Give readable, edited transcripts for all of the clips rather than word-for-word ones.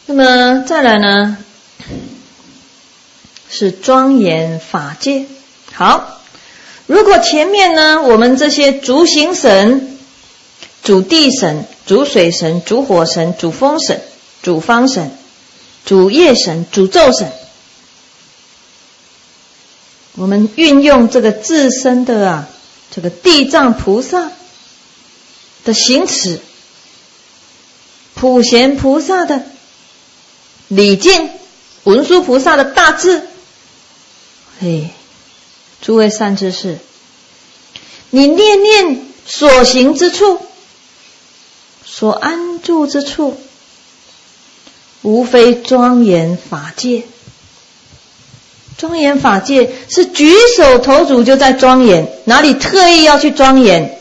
那么再来呢，是庄严法界。好，如果前面呢，我们这些主行神、主地神、主水神、主火神、主风神、主方神、主业神、主咒神，我们运用这个自身的这个地藏菩萨的行持，普贤菩萨的礼敬，文殊菩萨的大智，诸位善知识，你念念所行之处，所安住之处，无非庄严法界。庄严法界是举手投足就在庄严，哪里特意要去庄严？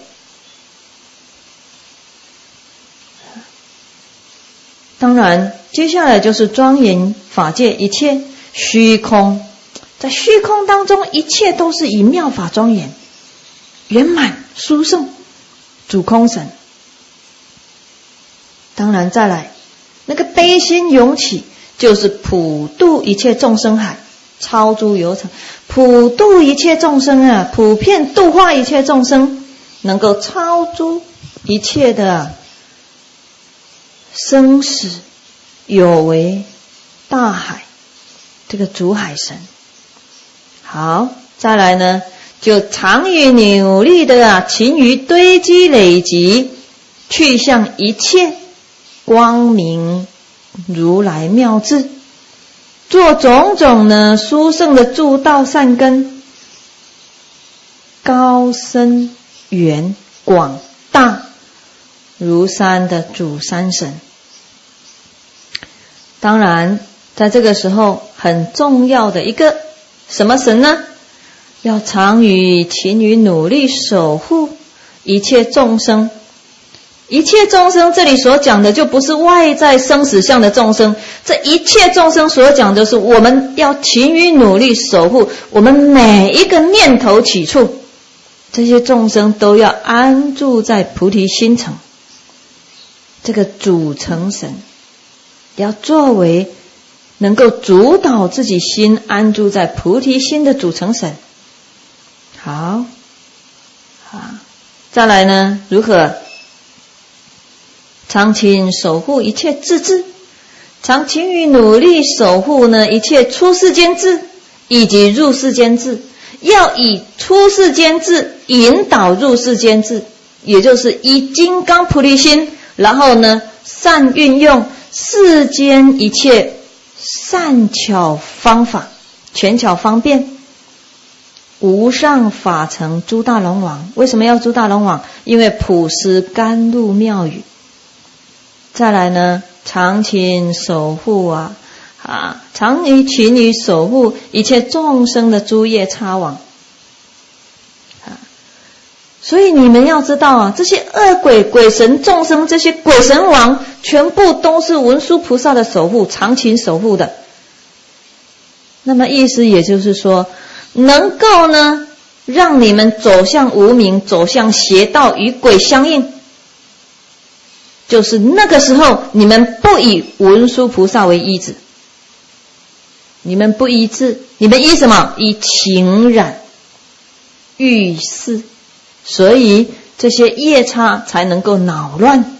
当然接下来就是庄严法界一切虚空，在虚空当中一切都是以妙法庄严圆满殊胜，主空神。当然再来那个悲心涌起，就是普度一切众生海，超诸有常，普度一切众生普遍度化一切众生，能够超诸一切的生死有为大海，这个主海神。好，再来呢，就常于努力的勤于堆积累积，去向一切光明如来妙智，做种种呢殊胜的助道善根，高深远广大如山的主山神。当然在这个时候很重要的一个什么神呢？要常于勤于努力守护一切众生。一切众生这里所讲的就不是外在生死相的众生，这一切众生所讲的是我们要勤于努力守护我们每一个念头起处，这些众生都要安住在菩提心城，这个主成神要作为能够主导自己心安住在菩提心的主成神。好，再来呢，如何常勤守护一切智智，常勤于努力守护呢一切出世间智以及入世间智，要以出世间智引导入世间智，也就是以金刚菩提心，然后呢善运用世间一切善巧方法，权巧方便，无上法成诸大龙王。为什么要诸大龙王？因为普施甘露妙语。再来呢，常勤守护常于勤于守护一切众生的诸业叉王。所以你们要知道这些恶鬼、鬼神、众生，这些鬼神王全部都是文殊菩萨的守护，常勤守护的。那么意思也就是说，能够呢让你们走向无明，走向邪道，与鬼相应，就是那个时候你们不以文殊菩萨为依止，你们不依止，你们依什么？依情染欲事，所以这些业叉才能够恼乱。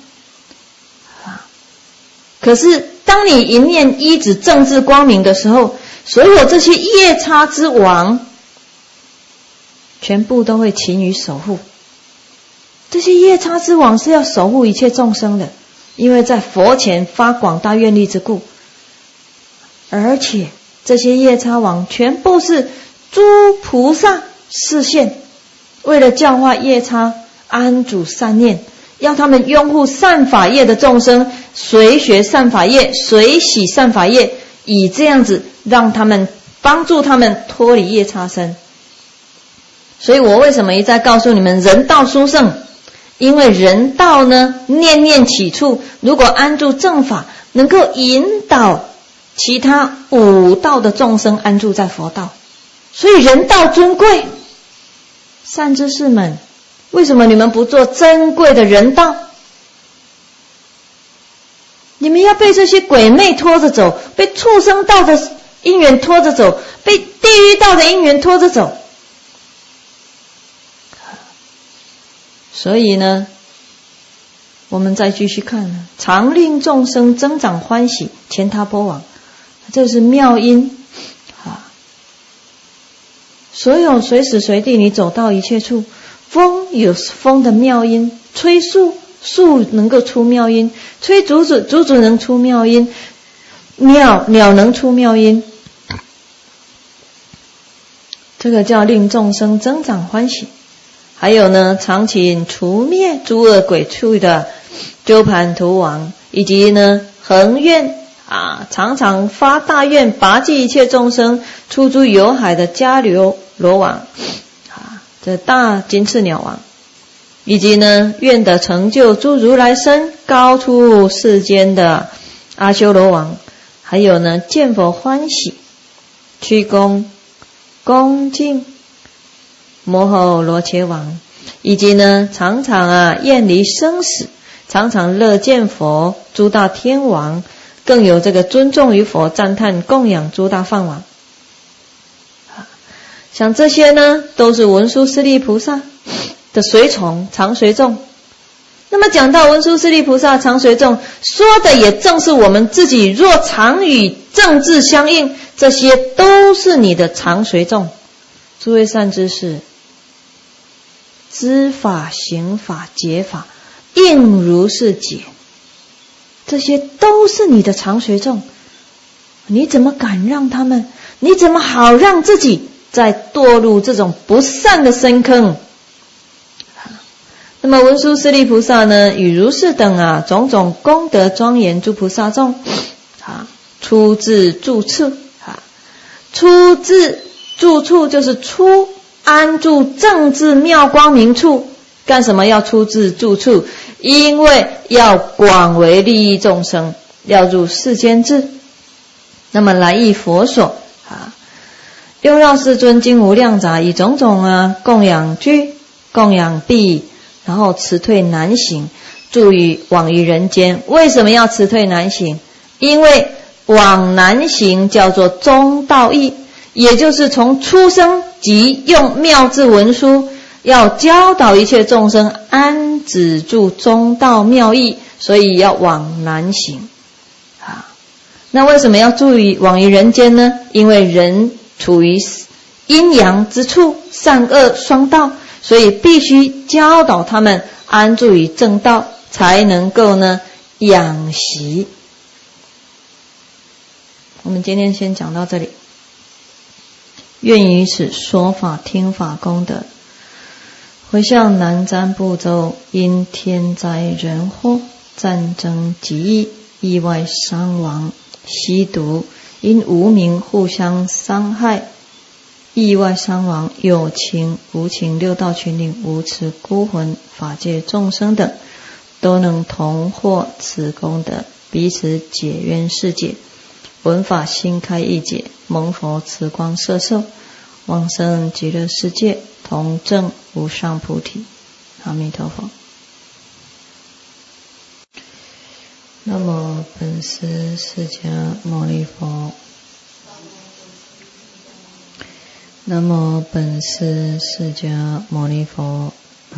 可是当你一念依止正智光明的时候，所有这些业叉之王全部都会勤于守护。这些业叉之王是要守护一切众生的，因为在佛前发广大愿力之故，而且这些业叉王全部是诸菩萨示现，为了教化业叉安住善念，要他们拥护善法业的众生，随学善法业，随喜善法业，以这样子让他们帮助他们脱离业叉身。所以我为什么一再告诉你们人道殊胜？因为人道呢，念念起处，如果安住正法，能够引导其他五道的众生安住在佛道，所以人道尊贵。善知识们，为什么你们不做珍贵的人道？ 你们要被这些鬼魅拖着走，被畜生道的因缘拖着走，被地狱道的因缘拖着走。所以呢，我们再继续看呢，常令众生增长欢喜，前他波王，这是妙音啊。所有随时随地你走到一切处，风有风的妙音，吹树，树能够出妙音，吹竹子，竹子能出妙音，鸟能出妙音，这个叫令众生增长欢喜。还有呢，常请除灭诸恶鬼畜的鸠盘荼王，以及呢恒愿常常发大愿，拔济一切众生出诸有海的迦留罗王这大金翅鸟王，以及呢愿得成就诸如来身高出世间的阿修罗王，还有呢见佛欢喜屈躬恭敬摩吼罗伽王，以及呢常常厌离生死，常常乐见佛诸大天王，更有这个尊重于佛，赞叹供养诸大梵王。像这些呢都是文殊师利菩萨的随从常随众。那么讲到文殊师利菩萨常随众，说的也正是我们自己，若常与正智相应，这些都是你的常随众。诸位善知识，知法行法解法应如是解，这些都是你的常随众。你怎么敢让他们，你怎么好让自己再堕入这种不善的深坑？那么文殊师利菩萨呢，与如是等种种功德庄严诸菩萨众出自住处出自住处就是出安住正智妙光明处。干什么要出自住处？因为要广为利益众生，要入世间智。那么来诣佛所六绕世尊经无量杂，以种种供养具供养臂，然后辞退难行，住于往于人间。为什么要辞退难行？因为往难行叫做中道义，也就是从出生即用妙智文殊，要教导一切众生安止住中道妙义，所以要往难行那为什么要住于往于人间呢？因为人处于阴阳之处，善恶双道，所以必须教导他们安住于正道，才能够呢养习。我们今天先讲到这里。愿以此说法听法功德，回向南瞻部洲因天灾人祸、战争疾疫、意外伤亡、吸毒，因无明互相伤害、意外伤亡、有情无情六道群灵、无持孤魂、法界众生等，都能同获此功德，彼此解冤释解，闻法心开意解，蒙佛慈光摄受，往生极乐世界，同证无上菩提。阿弥陀佛。南无本师释迦牟尼佛。南无本师释迦牟尼佛。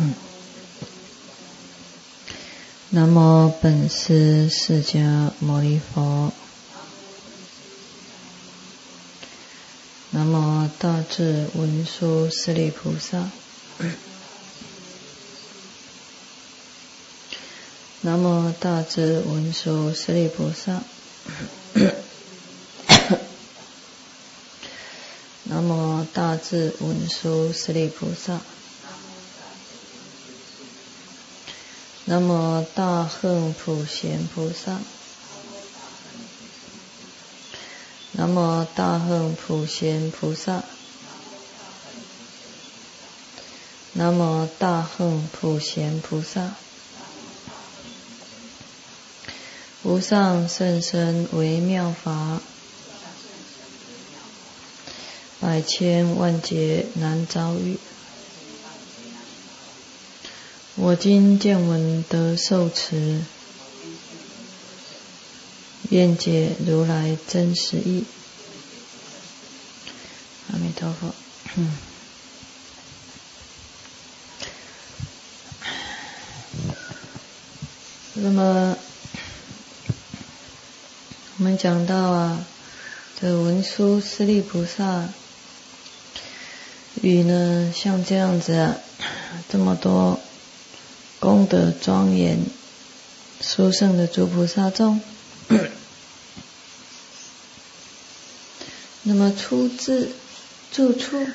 南无本师释迦牟尼佛。南无大智文殊师利菩萨。南无大智文殊师利菩萨。南无大智文殊师利菩萨。南无大恨普贤菩萨。南无大恨普贤菩萨。南无大恨普贤菩萨。无上甚深微妙法，百千万劫难遭遇。我今见闻得受持， 愿解如来真实义。阿弥陀佛。那么我们讲到这文殊师利菩萨与呢像这样子这么多功德庄严殊胜的诸菩萨众，那么出自住处，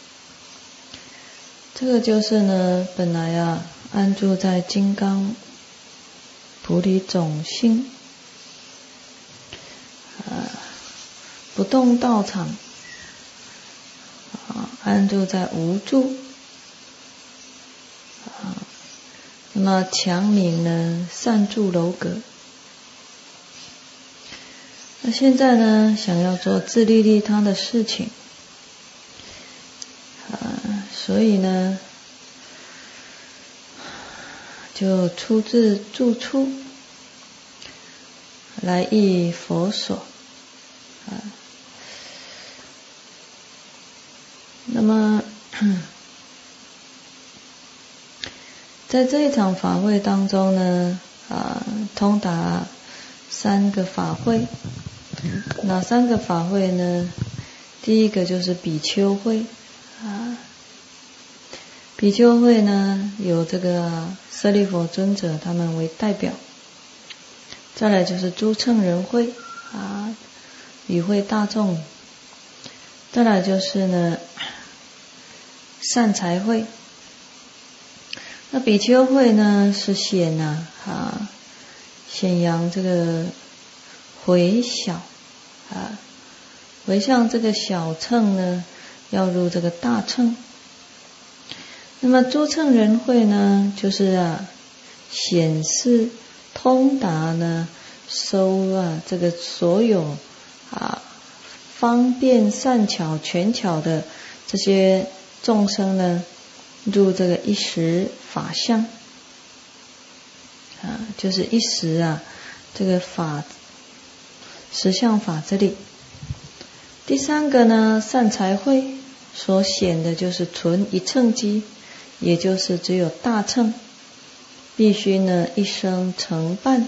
这个就是呢本来安住在金刚菩提种性不动道场安住在无住那么强名呢善住楼阁。那现在呢想要做自利利他的事情所以呢就出自住处来诣佛所那么在这一场法会当中呢通达3个法会。哪3个法会呢？第一个就是比丘会比丘会呢有这个舍利弗尊者他们为代表，再来就是诸乘人会与会大众，再来就是呢善财会。那比丘会呢是显扬这个回小回向这个小乘呢要入这个大乘。那么诸乘人会呢就是显示通达呢收这个所有方便善巧权巧的这些众生呢入这个一时法相就是一时这个法实相法这里。第3个呢善财会所显的就是纯一乘机，也就是只有大乘必须呢一生成办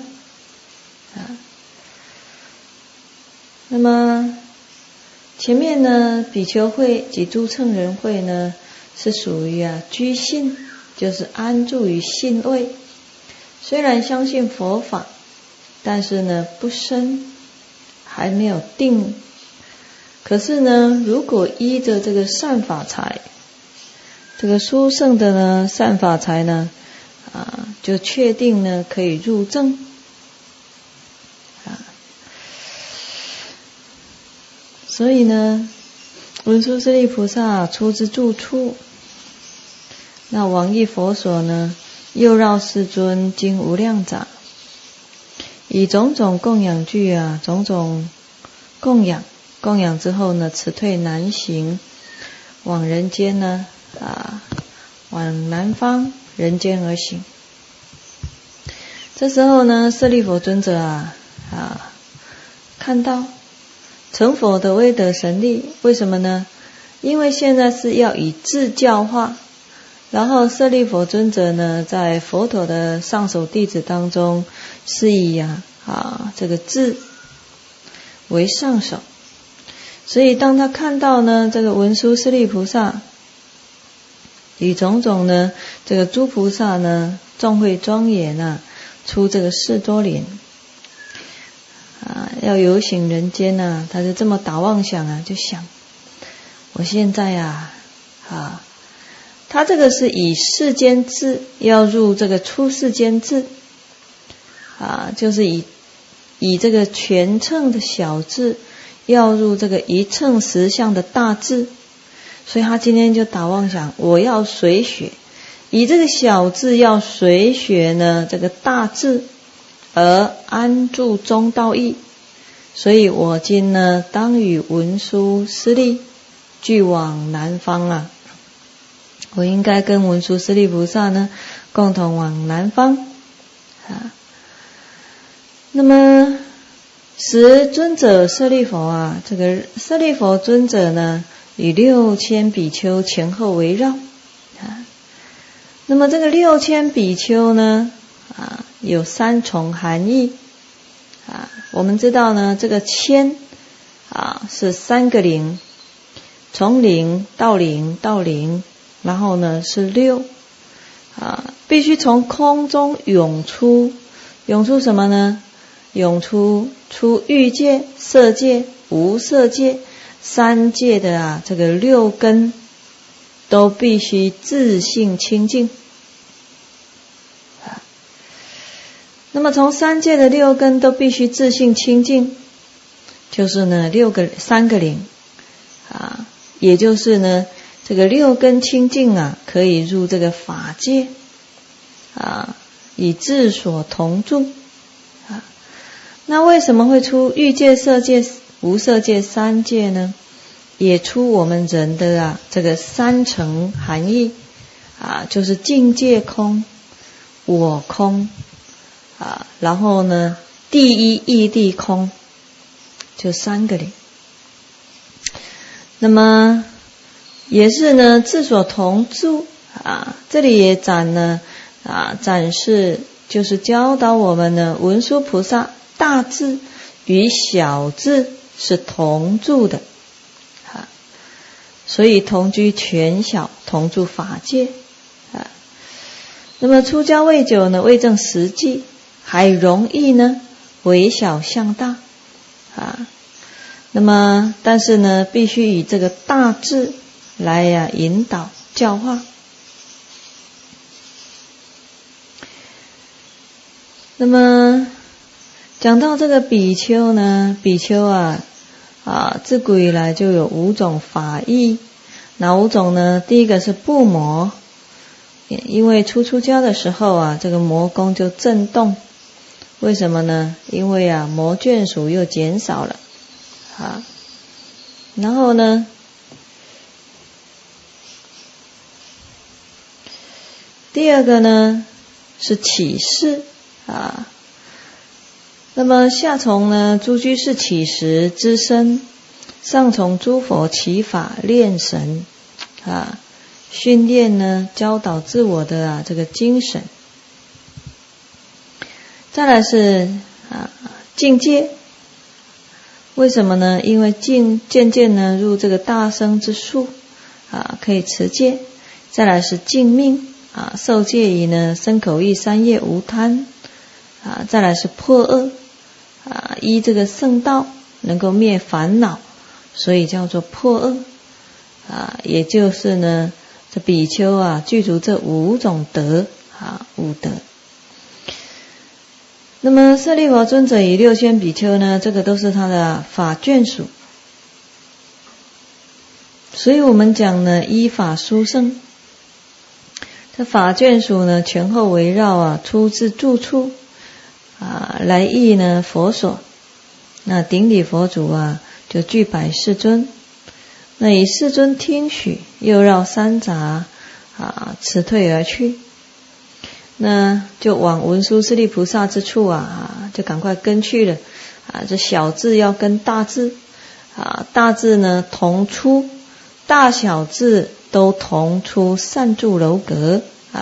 那么前面呢比丘会及诸乘人会呢是属于居信，就是安住于信位，虽然相信佛法，但是呢不深，还没有定。可是呢如果依着这个善法财，这个殊胜的呢善法财呢就确定呢可以入正所以呢文殊师利菩萨出自住处，那往诣佛所呢又绕世尊经无量匝，以种种供养具种种供养之后呢辞退南行，往人间呢往南方人间而行。这时候呢舍利弗尊者看到成佛的威德神力，为什么呢？因为现在是要以智教化，然后舍利弗尊者呢在佛陀的上首弟子当中是以这个智为上首，所以当他看到呢这个文殊师利菩萨与种种呢这个诸菩萨呢众会庄严出这个世多林要游行人间他就这么打妄想就想我现在他这个是以世间智要入这个出世间智就是以这个全乘的小智要入这个一乘实相的大智，所以他今天就打妄想我要随学，以这个小智要随学呢这个大智而安住中道义，所以我今呢当与文殊师利俱往南方我应该跟文殊师利菩萨呢共同往南方那么使尊者舍利弗啊，这个舍利弗尊者呢，以6000比丘前后围绕啊。那么这个6000比丘呢，有3重含义啊。我们知道呢，这个千是3个零，从零到零到零，然后呢是6必须从空中涌出什么呢？涌出欲界、色界、无色界3界的这个6根都必须自性清净那么从3界的6根都必须自性清净，就是呢3个零也就是呢这个6根清净可以入这个法界以自所同住那为什么会出欲界、色界、无色界3界呢？也出我们人的这个3层含义就是境界空、我空然后呢第一义谛空，就3个零。那么也是呢自所同住这里也展示，就是教导我们呢文殊菩萨大智与小智是同住的所以同居全小，同住法界那么出家未久呢，未证实际，还容易呢微小向大那么但是呢必须以这个大智来引导教化。那么讲到这个比丘呢，比丘自古以来就有5种法义。哪5种呢？第一个是不魔，因为出家的时候这个魔宫就震动。为什么呢？因为魔眷属又减少了然后呢第二个呢是起誓那么下从呢诸居士起时之身，上从诸佛起法练神训练呢教导自我的这个精神。再来是境界，为什么呢？因为渐渐呢入这个大乘之术可以持戒。再来是净命受戒以呢身口意3业无贪再来是破恶依这个圣道能够灭烦恼，所以叫做破恶也就是呢这比丘具足这5种德5德。那么舍利弗尊者以6000比丘呢，这个都是他的法眷属，所以我们讲呢依法殊胜。这法眷属呢前后围绕出自住处来诣呢佛所。那顶礼佛祖就具百世尊，那以世尊听许，又绕3匝辞退而去。那就往文殊师利菩萨之处就赶快跟去了这小智要跟大智大智呢同出，大小智都同出善住楼阁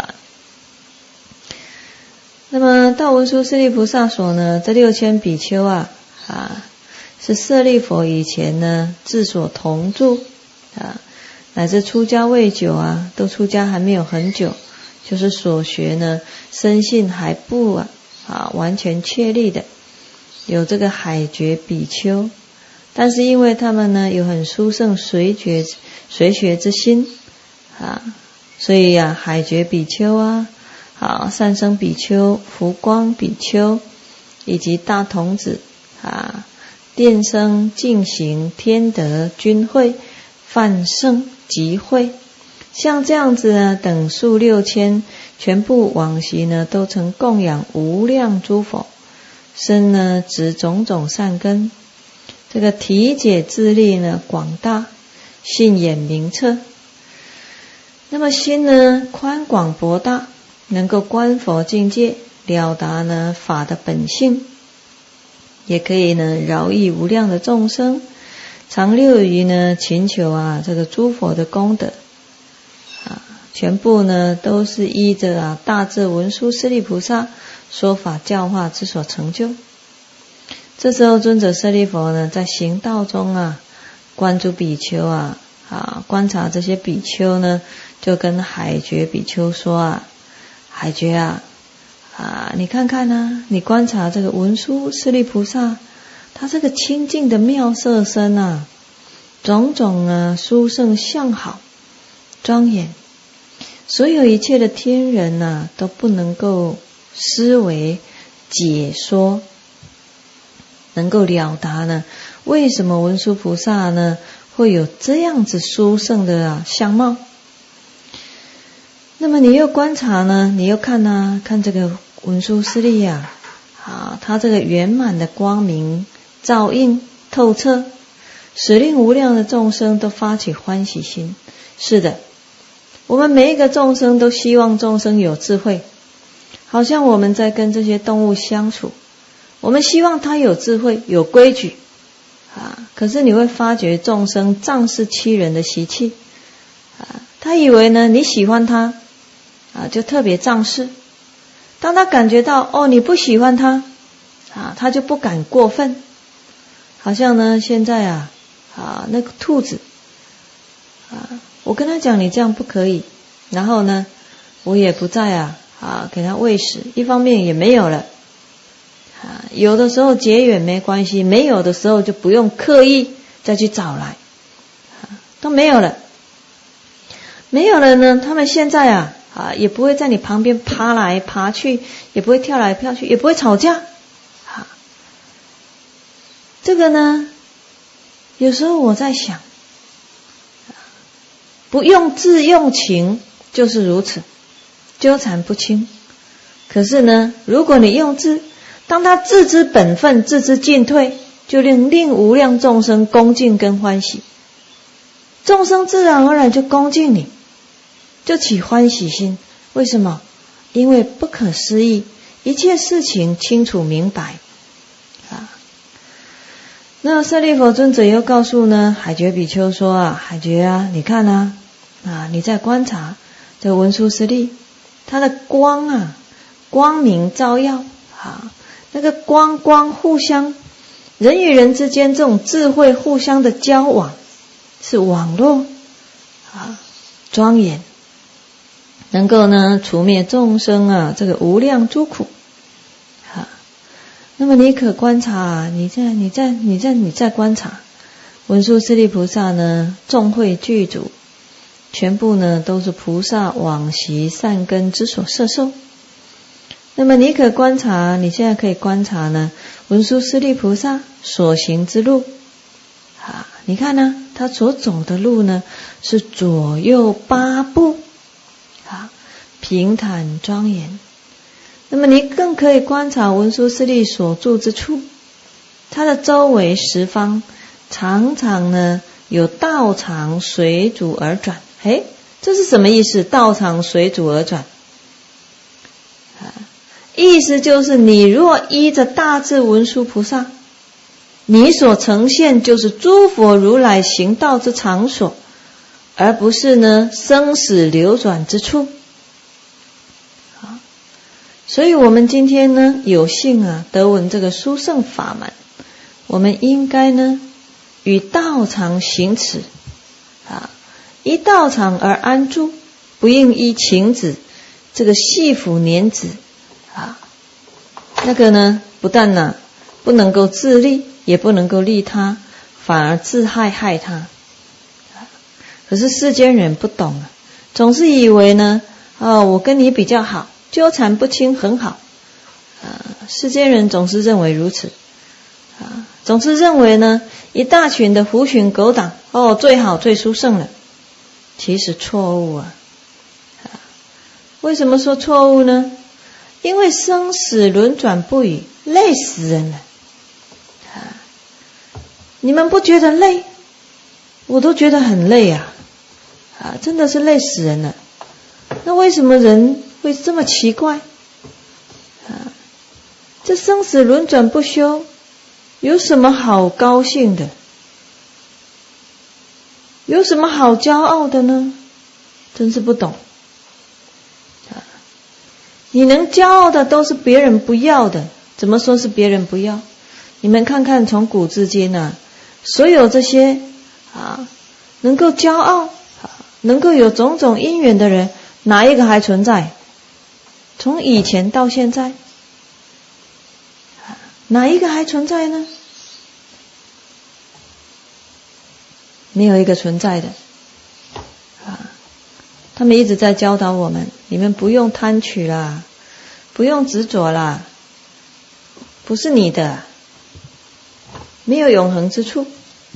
那么到文殊师利菩萨所呢，这6000比丘是舍利弗以前呢自所同住乃至出家未久都出家还没有很久，就是所学呢深信还不完全确立的，有这个海觉比丘。但是因为他们呢有很殊胜随学之心所以海觉比丘善生比丘、福光比丘以及大童子电生、净行、天德、均会、梵圣、集会，像这样子呢等数6000，全部往昔呢都曾供养无量诸佛，生呢植种种善根，这个体解智力呢广大，信眼明彻。那么心呢宽广博大，能够观佛境界，了达呢法的本性。 也可以呢饶益无量的众生，常乐于呢勤求这个诸佛的功德全部呢都是依着大智文殊师利菩萨说法教化之所成就。这时候尊者舍利弗呢在行道中观诸比丘观察这些比丘呢，就跟海觉比丘说海觉你看看你观察这个文殊师利菩萨，他这个清净的妙色身种种殊胜相好庄严，所有一切的天人都不能够思维解说，能够了达呢为什么文殊菩萨呢会有这样子殊胜的相貌。那么你又观察呢，你又看看这个文殊师利他这个圆满的光明照映透彻，使令无量的众生都发起欢喜心。是的，我们每一个众生都希望众生有智慧，好像我们在跟这些动物相处，我们希望他有智慧有规矩可是你会发觉众生仗势欺人的习气他以为呢你喜欢他就特别仗势，当他感觉到你不喜欢他他就不敢过分。好像呢现在那个兔子我跟他讲你这样不可以，然后呢我也不再给他喂食，一方面也没有了有的时候结缘没关系，没有的时候就不用刻意再去找来都没有了。没有了呢，他们现在也不会在你旁边爬来爬去，也不会跳来跳去，也不会吵架这个呢有时候我在想，不用智用情就是如此，纠缠不清。可是呢如果你用智，当他自知本分自知进退，就令无量众生恭敬跟欢喜，众生自然而然就恭敬你，就起欢喜心。为什么？因为不可思议，一切事情清楚明白那舍利弗尊者又告诉呢海觉比丘说海觉你看你在观察这个文殊师利，他的光光明照耀那个光互相，人与人之间这种智慧互相的交往是网络庄严，能够呢除灭众生这个无量诸苦那么你可观察你在观察文殊师利菩萨呢众慧具足，全部呢都是菩萨往昔善根之所摄受。那么你可观察，你现在可以观察呢文殊师利菩萨所行之路你看他所走的路呢是左右八步平坦庄严。那么你更可以观察文殊师利所住之处，他的周围十方常常呢有道场随主而转。这是什么意思？道场随主而转意思就是你若依着大智文殊菩萨，你所呈现就是诸佛如来行道之场所，而不是呢生死流转之处所以我们今天呢有幸得闻这个殊胜法门，我们应该呢与道场行持依道场而安住，不应依情子这个戏服年子那个呢不但不能够自利，也不能够利他，反而自害他可是世间人不懂总是以为呢我跟你比较好，纠缠不清很好世间人总是认为如此总是认为呢一大群的狐群狗党最好最殊胜了。其实错误为什么说错误呢？因为生死轮转不已，累死人了你们不觉得累？我都觉得很累真的是累死人了。那为什么人会这么奇怪这生死轮转不休有什么好高兴的？有什么好骄傲的呢？真是不懂。你能骄傲的都是别人不要的，怎么说是别人不要？你们看看从古至今啊，所有这些能够骄傲能够有种种因缘的人，哪一个还存在？从以前到现在，哪一个还存在呢？没有一个存在的。他们一直在教导我们，你们不用贪取啦，不用执着啦，不是你的，没有永恒之处。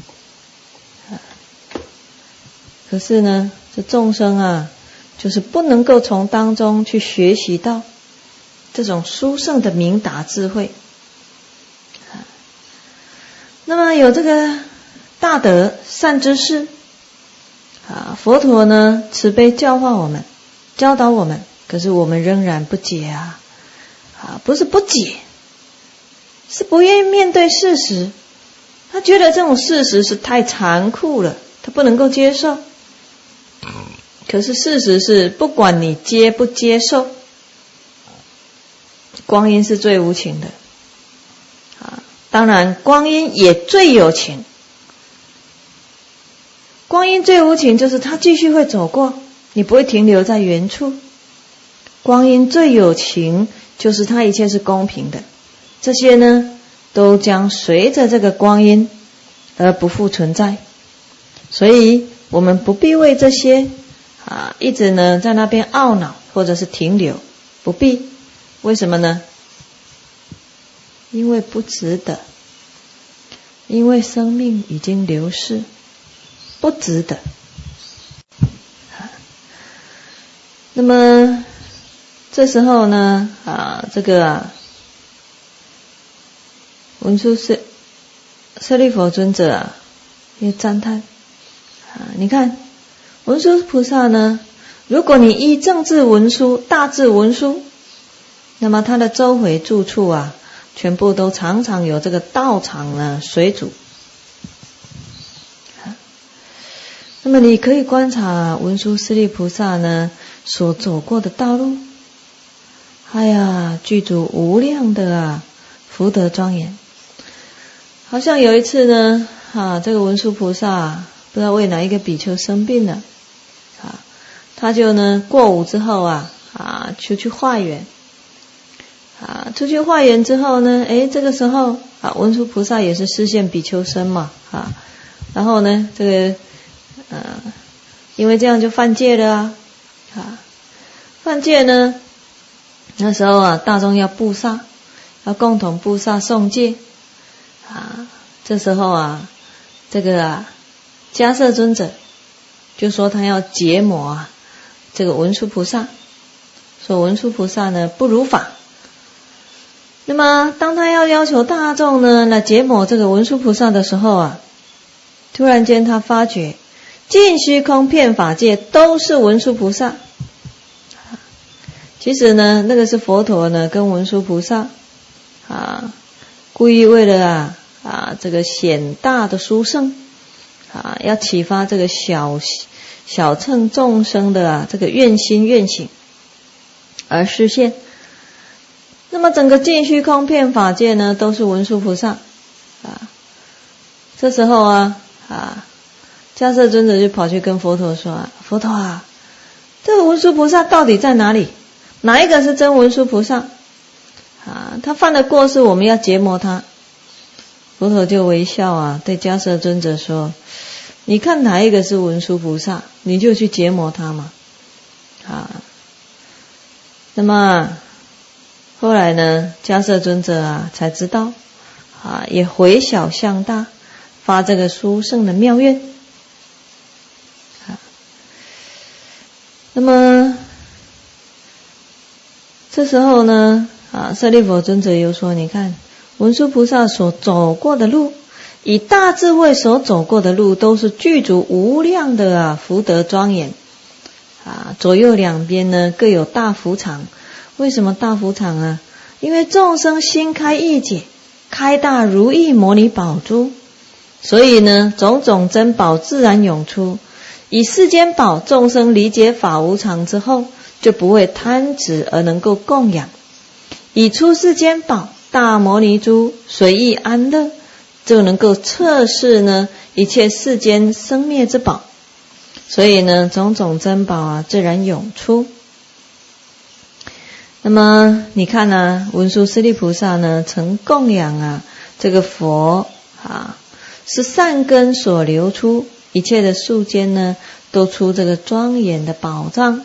可是呢，这众生啊，就是不能够从当中去学习到这种殊胜的明达智慧。那么有这个大德善知识佛陀呢慈悲教化我们，教导我们，可是我们仍然不解不是不解，是不愿意面对事实。他觉得这种事实是太残酷了，他不能够接受。可是事实是，不管你接不接受，光阴是最无情的当然光阴也最有情。光阴最无情就是它继续会走过，你不会停留在原处。光阴最有情就是它一切是公平的，这些呢都将随着这个光阴而不复存在。所以我们不必为这些一直呢在那边懊恼或者是停留，不必。为什么呢？因为不值得，因为生命已经流逝，不值得。那么这时候呢这个文殊舍利弗尊者也赞叹你看文殊菩萨呢，如果你依正智文殊、大智文殊，那么他的周回住处全部都常常有这个道场呢水煮。那么你可以观察文殊师利菩萨呢所走过的道路，具足无量的福德庄严。好像有一次呢这个文殊菩萨不知道为哪一个比丘生病了他就呢过午之后出去化缘出去化缘之后呢这个时候文殊菩萨也是示现比丘身嘛然后呢这个因为这样就犯戒了犯戒呢，那时候大众要布萨，要共同布萨诵戒这时候这个迦叶尊者就说他要结魔这个文殊菩萨，说文殊菩萨呢不如法。那么当他要求大众呢来结魔这个文殊菩萨的时候突然间他发觉尽虚空遍法界都是文殊菩萨。其实呢那个是佛陀呢跟文殊菩萨故意为了这个显大的殊胜要启发这个小乘众生的这个愿心愿行而示现。那么整个尽虚空遍法界呢都是文殊菩萨这时候迦叶尊者就跑去跟佛陀说佛陀这个文殊菩萨到底在哪里？哪一个是真文殊菩萨他犯了过失，我们要结魔他。佛陀就微笑对迦叶尊者说，你看哪一个是文殊菩萨，你就去结魔他嘛那么后来呢迦叶尊者才知道也回小向大，发这个殊胜的妙愿那么这时候呢舍利弗尊者又说，你看文殊菩萨所走过的路，以大智慧所走过的路，都是具足无量的福德庄严左右两边呢各有大福场。为什么大福场因为众生心开意解， 开大如意摩尼宝珠，所以呢，种种珍宝自然涌出。以世间宝，众生理解法无常之后，就不会贪执而能够供养。以出世间宝，大摩尼珠，随意安乐，就能够测试呢一切世间生灭之宝。所以呢，种种珍宝啊，自然涌出。那么你看呢，文殊师利菩萨呢，曾供养啊这个佛啊，是善根所流出，一切的世间呢，都出这个庄严的宝藏。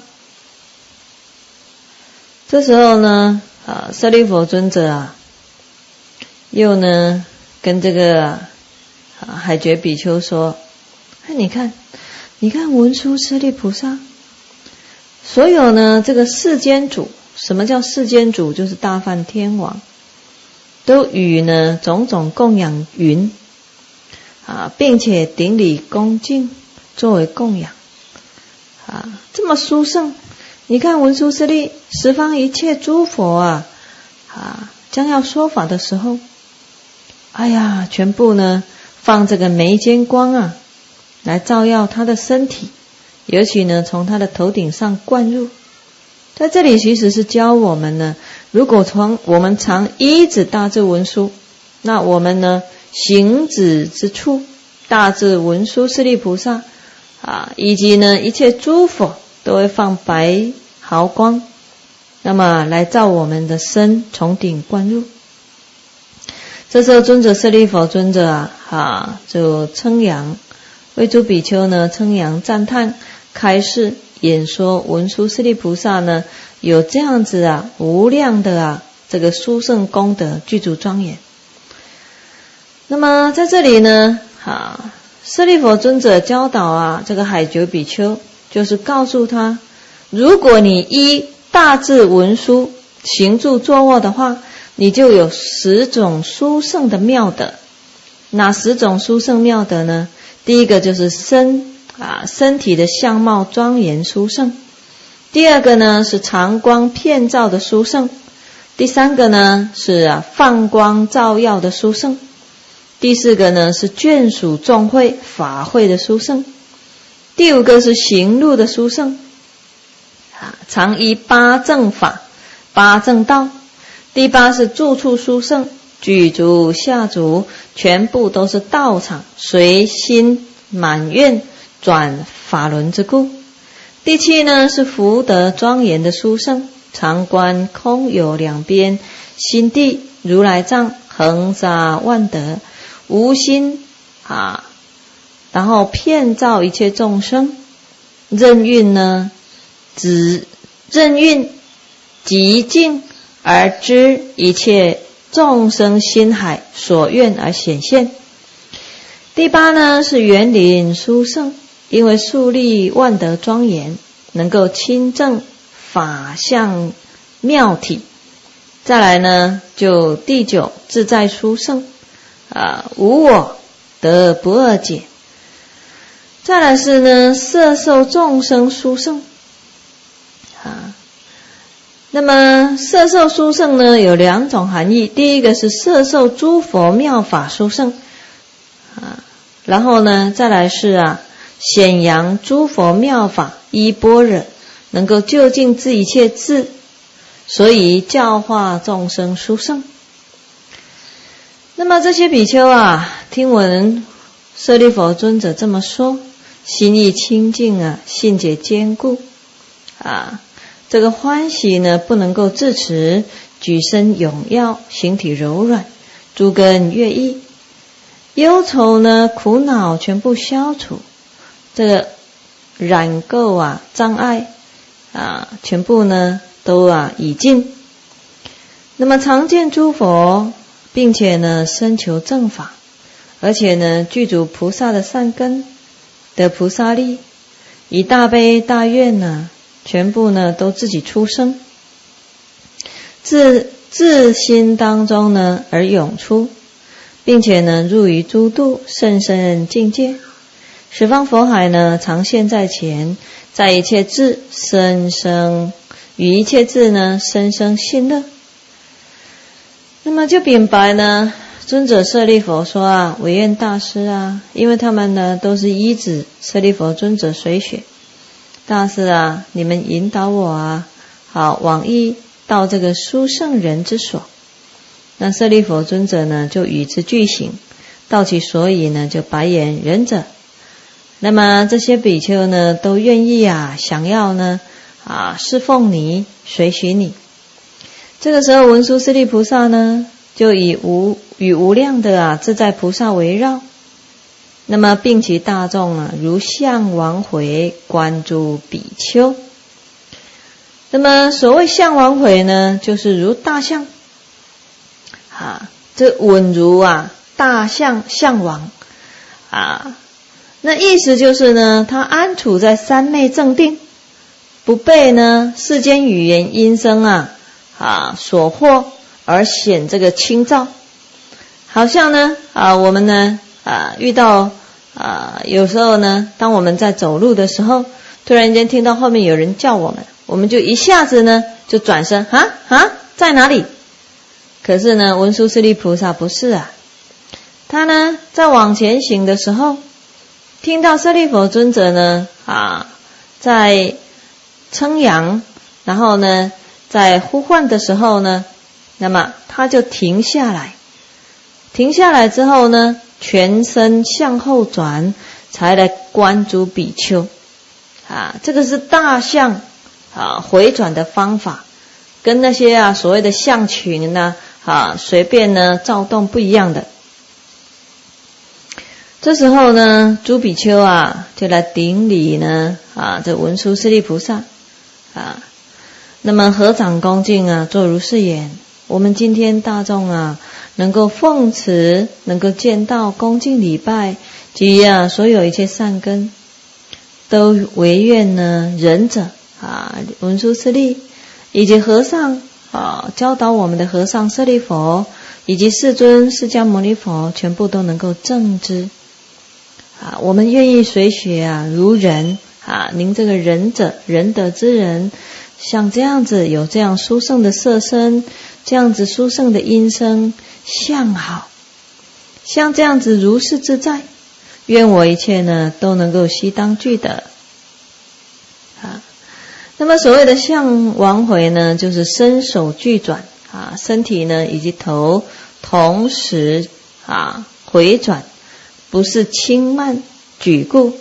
这时候呢，舍利弗尊者啊，又呢跟这个海觉比丘说：“你看文殊师利菩萨，所有呢这个世间主，什么叫世间主？就是大梵天王，都与呢种种供养云并且顶礼恭敬作为供养这么殊胜。你看文殊师利十方一切诸佛将要说法的时候，全部呢放这个眉间光来照耀他的身体，尤其呢从他的头顶上灌入。在这里其实是教我们呢，如果我们常依止大智文殊，那我们呢行止之处，大智文殊师利菩萨以及呢一切诸佛都会放白毫光，那么来照我们的身，从顶灌入。这时候尊者舍利弗尊者就称扬，为诸比丘呢称扬赞叹，开示演说文殊师利菩萨呢有这样子无量的这个殊胜功德，具足庄严。那么在这里呢舍利弗尊者教导这个海觉比丘，就是告诉他，如果你依大智文殊行住坐卧的话，你就有10种殊胜的妙德。哪10种殊胜妙德呢？第一个就是身体的相貌庄严殊胜，第二个呢是常光遍照的殊胜，第三个呢是放光照耀的殊胜，第四个呢是眷属众会法会的殊胜，第五个是行路的殊胜常依8正法8正道，第8是住处殊胜，举足下足全部都是道场，随心满愿转法轮之故。第7呢是福德庄严的殊胜，常观空有两边心地，如来藏恒沙万德，无心然后遍照一切众生，任运极尽而知一切众生心海所愿而显现。第8呢是园林殊胜，因为树立万德庄严，能够亲证法相妙体。再来呢就第9自在殊胜无我得不二解。再来是呢摄受众生殊胜那么摄受殊胜呢有2种含义，第一个是摄受诸佛妙法殊胜然后呢再来是显扬诸佛妙法依般若，能够究竟治一切智，所以教化众生殊胜。那么这些比丘听闻舍利弗尊者这么说，心意清净信解坚固这个欢喜呢不能够自持，举身踊跃，形体柔软，诸根悦意，忧愁呢苦恼全部消除，这个染垢障碍全部呢都已尽。那么常见诸佛，并且呢深求正法，而且呢具足菩萨的善根，得菩萨力，以大悲大愿呢全部呢都自己出生，自心当中呢而涌出，并且呢入于诸度甚深境界。十方佛海呢常现在前，在一切智与一切智呢深生信乐。那么就明白呢， 尊者舍利弗说啊，惟愿大师啊，因为他们呢都是依止舍利弗尊者随学，大师啊，你们引导我啊，好往诣到这个殊胜人之所。那舍利弗尊者呢就与之俱行，到其所以呢就白言仁者。那么这些比丘呢都愿意啊，想要呢侍奉你，随许你。这个时候文殊师利菩萨呢就以与无量的自在菩萨围绕，那么并其大众啊，如象王回观诸比丘。那么所谓象王回呢，就是如大象这稳如大象象王那意思就是呢，他安处在三昧正定，不被呢世间语言音声所惑而显这个清躁。好像呢我们呢遇到有时候呢，当我们在走路的时候，突然间听到后面有人叫我们，我们就一下子呢就转身在哪里？可是呢文殊师利菩萨不是他呢在往前行的时候，听到舍利弗尊者呢在称扬，然后呢在呼唤的时候呢，那么他就停下来，停下来之后呢，全身向后转，才来观诸比丘这个是大象回转的方法，跟那些所谓的象群呢随便呢躁动不一样的。这时候呢诸比丘就来顶礼呢这文殊师利菩萨那么合掌恭敬作如是言：我们今天大众能够奉持，能够见到恭敬礼拜及所有一切善根，都惟愿呢仁者文殊师利以及和尚教导我们的和尚舍利弗以及世尊释迦牟尼佛，全部都能够证知我们愿意随学如人您这个仁者仁德之人，像这样子有这样殊胜的色身，这样子殊胜的音声，相好，像这样子如是自在，愿我一切呢都能够悉当具得那么所谓的相王回呢，就是身手俱转身体呢以及头同时回转，不是轻慢举故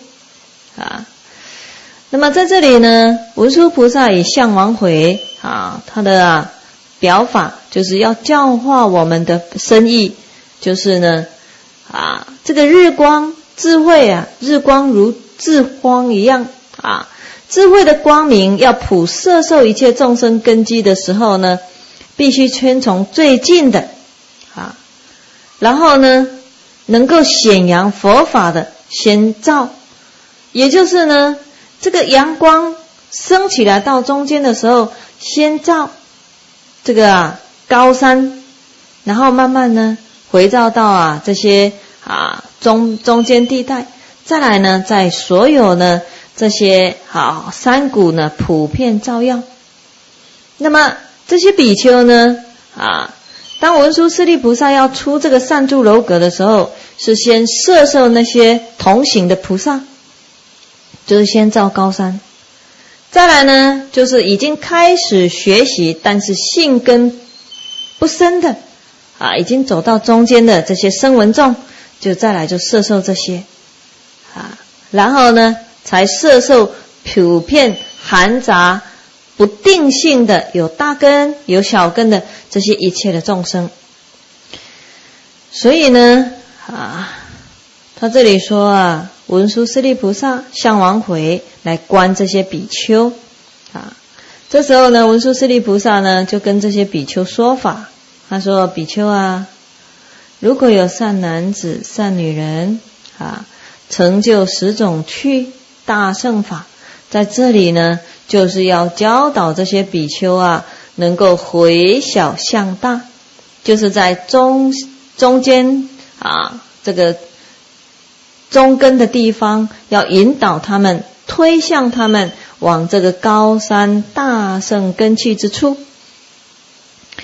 那么在这里呢，文殊菩萨以相王回他的表法就是要教化我们的深意，就是呢这个日光智慧日光如智光一样智慧的光明要普摄受一切众生根基的时候呢，必须先从最近的然后呢能够显扬佛法的先照，也就是呢这个阳光升起来到中间的时候，先照这个高山，然后慢慢呢回照到这些中间地带，再来呢在所有呢这些山谷呢普遍照耀。那么这些比丘呢当文殊师利菩萨要出这个善住楼阁的时候，是先摄受那些同行的菩萨，就是先照高山，再来呢就是已经开始学习但是信根不深的已经走到中间的这些声闻众，就再来就摄受这些然后呢才摄受普遍含杂不定性的有大根有小根的这些一切的众生。所以呢他这里说文殊师利菩萨相王回来观这些比丘这时候呢文殊师利菩萨呢就跟这些比丘说法，他说比丘如果有善男子善女人成就10种趣大乘法，在这里呢就是要教导这些比丘能够回小向大，就是在中间这个中根的地方，要引导他们推向他们往这个高山大圣根器之处。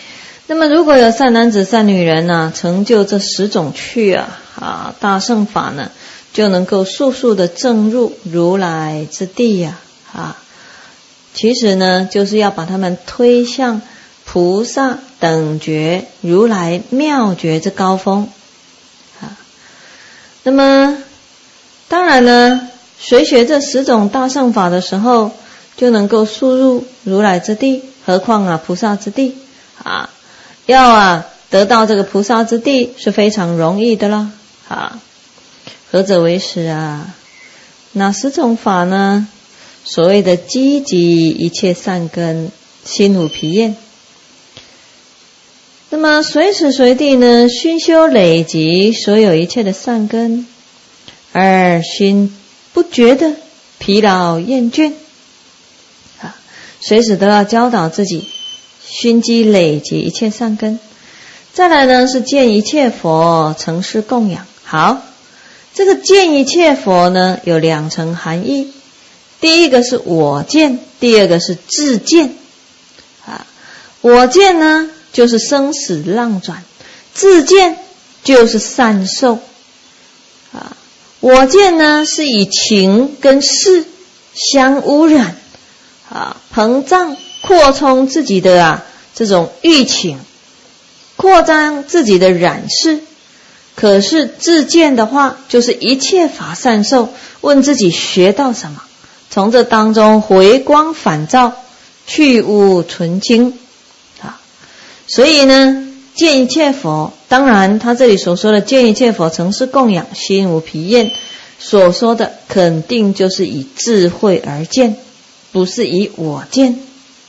那么如果有善男子善女人呢，成就这10种趣大乘法呢，就能够速速的证入如来之地呀其实呢，就是要把他们推向菩萨等觉如来妙觉之高峰那么当然呢，随学这10种大乘法的时候，就能够速入如来之地，何况菩萨之地要得到这个菩萨之地是非常容易的啦何者为实哪10种法呢？所谓的积集一切善根，心无疲厌。那么随时随地呢，熏修累积所有一切的善根，而心不觉得疲劳厌倦随时都要教导自己熏积累积一切善根。再来呢，是见一切佛承事供养。好，这个见一切佛呢，有2层含义。第一个是我见，第二个是自见我见呢，就是生死浪转；自见就是善受我见呢，是以情跟事相污染膨胀扩充自己的这种欲情，扩张自己的染事。可是自见的话，就是一切法善受，问自己学到什么，从这当中回光返照，去污纯净所以呢，见一切佛，当然他这里所说的见一切佛承事供养，心无疲厌，所说的肯定就是以智慧而见，不是以我见。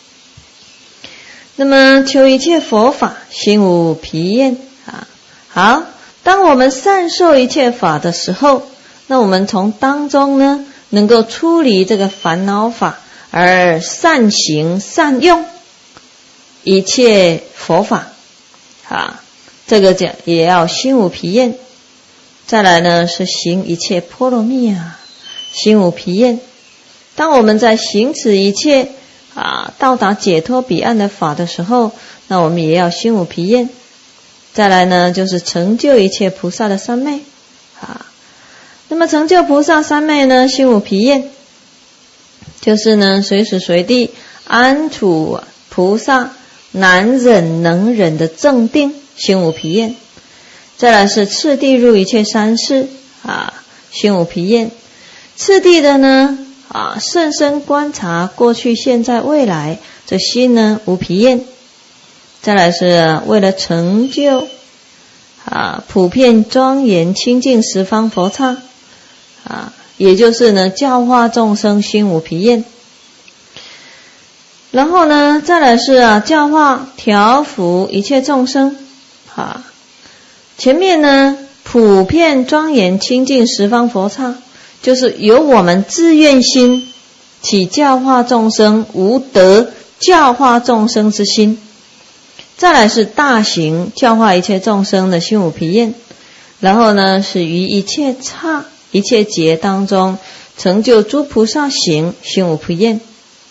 那么求一切佛法，心无疲厌好，当我们善受一切法的时候，那我们从当中呢，能够出离这个烦恼法，而善行善用一切佛法这个讲也要心无疲厌。再来呢，是行一切波罗蜜心无疲厌。当我们在行此一切到达解脱彼岸的法的时候，那我们也要心无疲厌。再来呢，就是成就一切菩萨的三昧那么成就菩萨三昧呢，心无疲厌，就是呢随时随地安处菩萨难忍能忍的正定，心无疲厌。再来是次第入一切三世心无疲厌。次第的呢甚深观察过去现在未来，这心呢无疲厌。再来是为了成就普遍庄严清净十方佛刹也就是呢教化众生，心无疲厌。然后呢，再来是教化调伏一切众生前面呢普遍庄严清净十方佛刹，就是由我们自愿心起教化众生无得教化众生之心。再来是大行教化一切众生的心无疲厌。然后呢，是于一切刹一切劫当中成就诸菩萨行，心无疲厌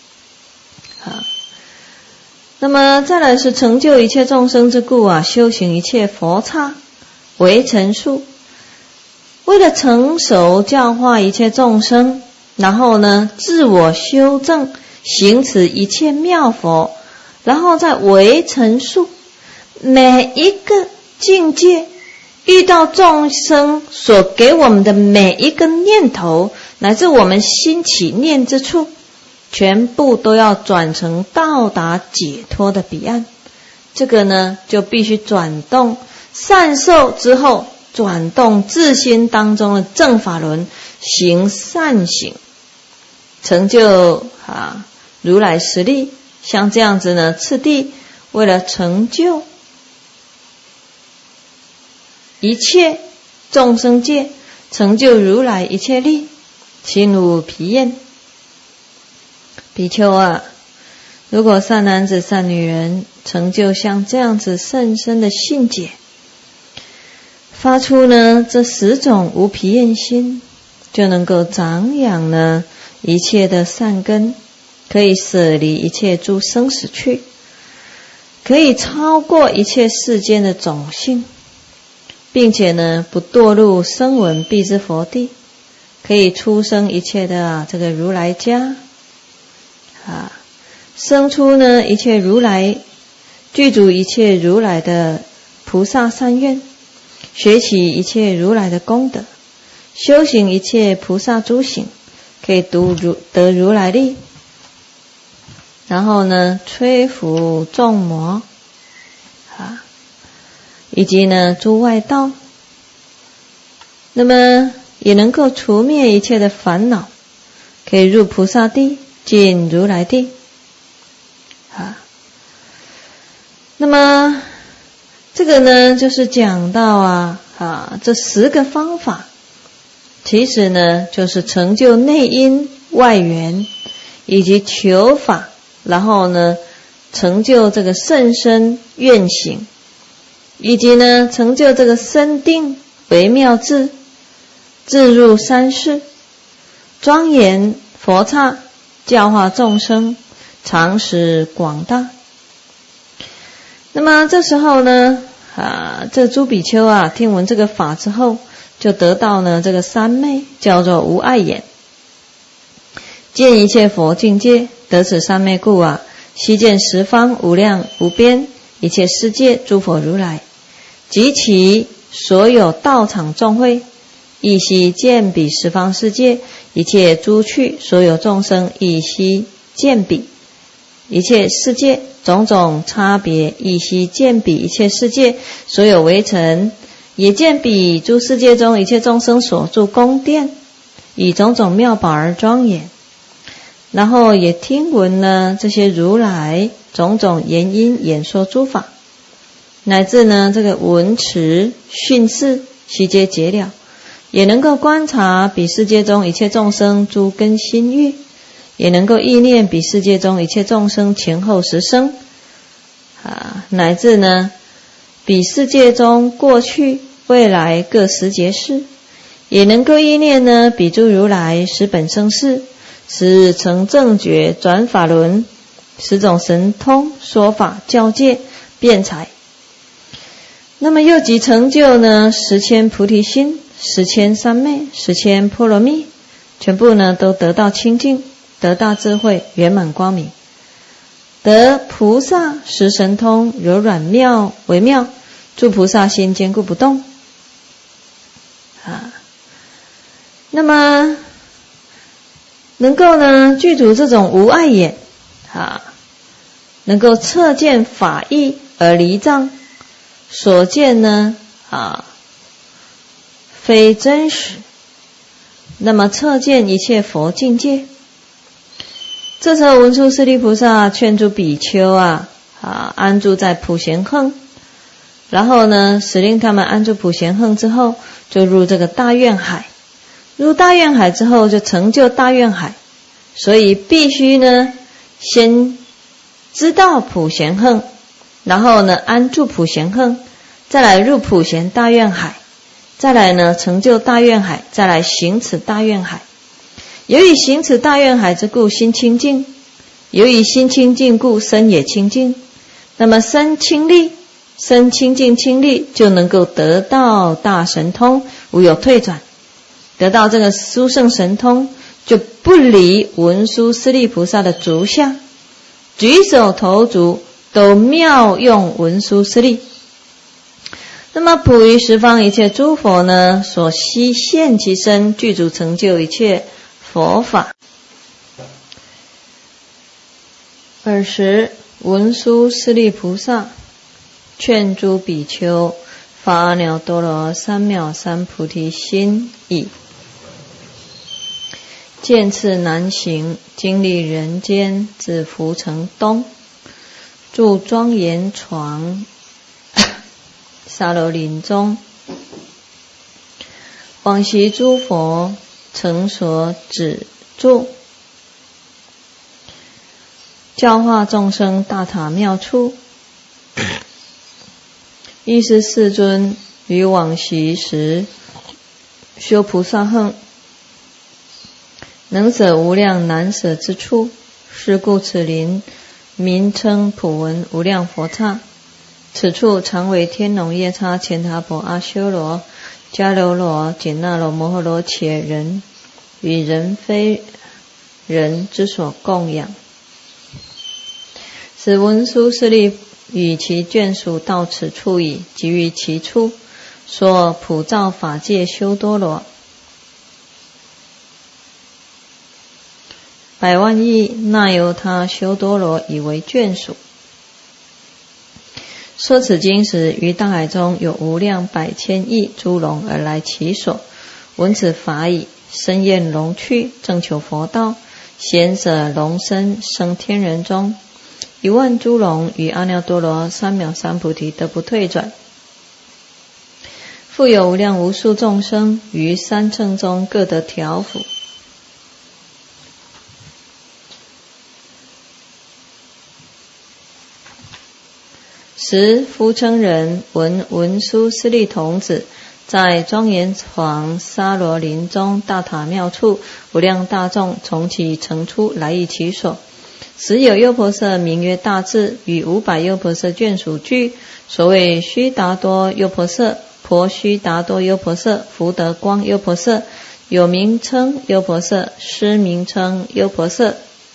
那么再来是成就一切众生之故修行一切佛刹为陈述，为了成熟教化一切众生，然后呢自我修正，行此一切妙佛，然后再为陈述。每一个境界遇到众生所给我们的每一个念头，乃至我们心起念之处，全部都要转成到达解脱的彼岸。这个呢就必须转动善受之后，转动自心当中的正法轮，行善行，成就如来实力。像这样子呢，次第为了成就一切众生界，成就如来一切力，心无疲厌。比丘如果善男子善女人成就像这样子甚深的信解，发出呢这10种无疲厌心，就能够长养呢一切的善根，可以舍离一切诸生死趣， 可以超过一切世间的种性，并且呢不堕入声闻辟支佛地，可以出生一切的这个如来家生出呢一切如来，具足一切如来的菩萨善愿，学习一切如来的功德，修行一切菩萨诸行，可以得如来力，然后呢摧伏众魔以及呢诸外道，那么也能够除灭一切的烦恼，可以入菩萨地，进如来地那么这个呢就是讲到这10个方法，其实呢就是成就内因外缘，以及求法，然后呢成就这个甚深愿行，以及呢成就这个深定微妙智，自入三世，庄严佛刹，教化众生，常识广大。那么这时候呢这诸比丘听闻这个法之后，就得到呢这个三昧，叫做无碍眼，见一切佛境界，得此三昧故悉见十方无量无边一切世界诸佛如来，及其所有道场众会，亦悉见彼十方世界一切诸趣所有众生，亦悉见彼一切世界种种差别，亦悉见彼一切世界所有微尘，也见彼诸世界中一切众生所住宫殿，以种种妙宝而庄严。然后也听闻呢这些如来种种言音演说诸法，乃至呢这个闻持训示，悉皆解了，也能够观察彼世界中一切众生诸根心欲，也能够意念彼世界中一切众生前后十生乃至呢彼世界中过去未来各时节事，也能够意念呢彼诸如来十本生世，使成正觉转法轮，10种神通说法教戒辩才。那么又即成就呢10千菩提心，10千三昧，10千波罗蜜，全部呢都得到清净，得大智慧，圆满光明，得菩萨十神通，柔软妙微妙，诸菩萨心坚固不动那么能够呢具足这种无碍眼能够彻见法义而离障，所见呢非真实，那么彻见一切佛境界。这时候文殊师利菩萨劝诸比丘安住在普贤行，然后呢使令他们安住普贤行之后，就入这个大愿海，入大愿海之后就成就大愿海，所以必须呢先知道普贤行，然后呢安住普贤行，再来入普贤大愿海，再来呢成就大愿海，再来行此大愿海。由于行此大愿海之故，心清净，由于心清净故，身也清净，那么身清利，身清净清利，就能够得到大神通，无有退转，得到这个殊胜神通，就不离文殊师利菩萨的足下，举手投足都妙用文殊师利。那么普于十方一切诸佛呢，所悉现其身，具足成就一切佛法。尔时文殊师利菩萨劝诸比丘发阿耨多罗三藐三菩提心已，见次难行，经历人间，至福城东，住庄严床沙罗林中，往昔诸佛曾所指住，教化众生大塔妙处。亦是世尊于往昔时修菩萨行，能舍无量难舍之处，是故此林名称普文无量佛刹。此处常为天龙夜叉乾闼婆阿修罗迦楼罗紧那罗摩诃罗伽人与人非人之所供养。此文殊师利与其眷属到此处矣，即于其处所普照法界修多罗百万亿那由他修多罗以为眷属。说此经时，于大海中有无量百千亿诸龙而来其所，闻此法已，深厌龙趣，正求佛道，咸舍龙身，生天人中。一万诸龙与阿耨多罗三藐三菩提得不退转。复有无量无数众生于三乘中各得调伏。时夫称人闻文殊师利童子在庄严床沙罗林中大塔庙处，无量大众从其城出来诣其所。时有优婆塞名曰大智，与500优婆塞眷属俱，所谓须达多优婆塞、婆须达多优婆塞、福德光优婆塞，有名称优婆塞，师名称优婆塞，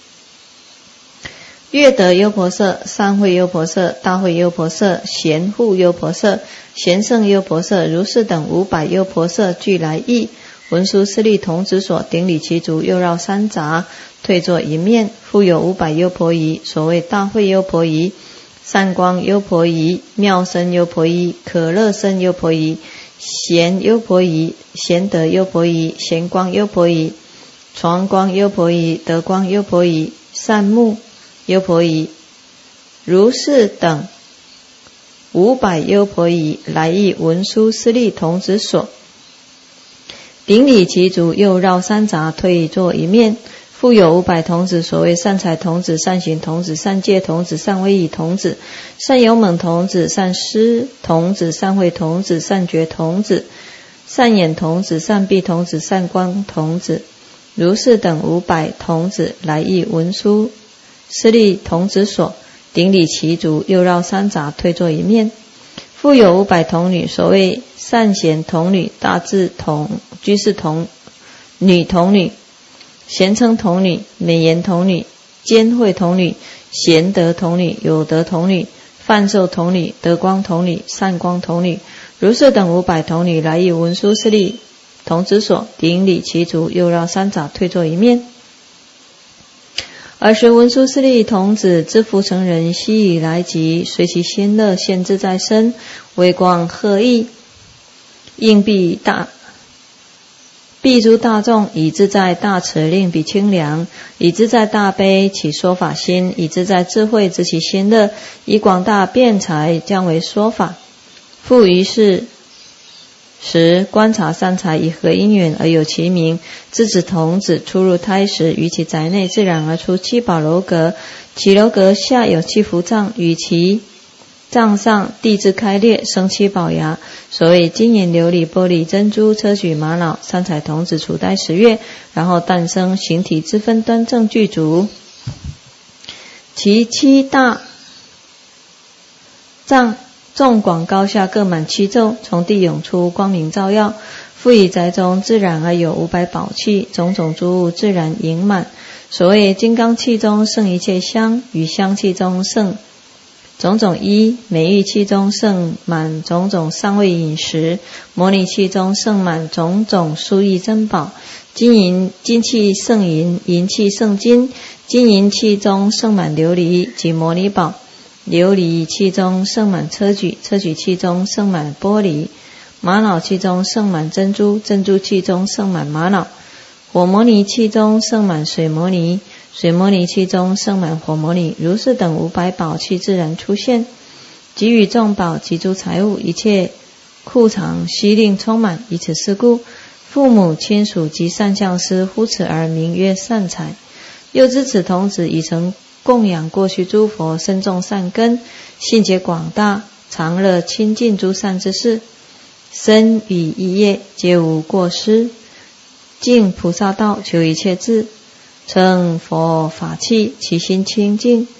月德优婆塞、三慧优婆塞、大慧优婆塞、贤护优婆塞、贤圣优婆塞，如是等500优婆塞俱来诣文殊师利童子所，顶礼其足，又绕三匝，退坐一面。复有500优婆夷，所谓大慧优婆夷、善光优婆夷、妙身优婆夷、可乐身优婆夷、贤优婆夷、贤德优婆夷、贤光优婆夷、传光优婆夷、德光优婆夷、善目优婆夷，如是等500优婆夷来诣文殊师利童子所，顶礼其足，又绕三匝，退坐一面。复有500童子，所谓善财童子、善行童子、善戒童子、善威仪童子、善勇猛童子、善施童子、善慧童子、善觉童子、善眼童子、善臂童子、善光童子，如是等500童子来诣文殊师利童子所，顶礼其足，又绕三匝，退坐一面。复有500童女，所谓善贤童女、大智童、居士童女童女、贤称童女、美言童女、坚慧童女、贤德童女、有德童女、梵寿童女、德光童女、善光童女，如是等500童女来诣文殊师利童子所，顶礼其足，又绕三匝，退坐一面。尔时文殊师利童子知福成人悉已来及，随其心乐现自在身，微光赫熠，应彼诸大众，以自在大慈令彼清凉，以自在大悲起说法心，以自在智慧知其心乐，以广大辩才将为说法。复于是时观察三才以何因缘而有其名。智子童子出入胎时，于其宅内自然而出七宝楼阁，其楼阁下有七福藏，与其藏上地质开裂，生七宝牙，所谓金银琉璃玻璃珍珠砗磲玛瑙。三才童子处待10月，然后诞生，形体之分端正具足，其七大藏纵广高下各满7宙，从地涌出光明照耀。复以宅中自然而有500宝器，种种诸物自然盈满。所谓金刚器中胜一切香，与香气中胜种种衣，美玉器中盛满种种上味饮食，摩尼器中盛满种种殊异珍宝，金器盛银，银器盛金，金银器中盛满琉璃及摩尼宝，琉璃器中盛满砗磲，砗磲器中盛满玻璃，玛瑙器中盛满珍珠，珍珠器中盛满玛瑙，火摩尼器中盛满水摩尼，水摩尼器中盛满火摩尼。如是等500宝器自然出现，给予众宝及诸财物，一切库藏悉令充满。以此事故，父母亲属及善相师呼此而名曰善财。又知此童子已曾供养过去诸佛，深种善根，信解广大，常乐亲近诸善之事，身语意业皆无过失，尽菩萨道，求一切智，称佛法器，其心清净，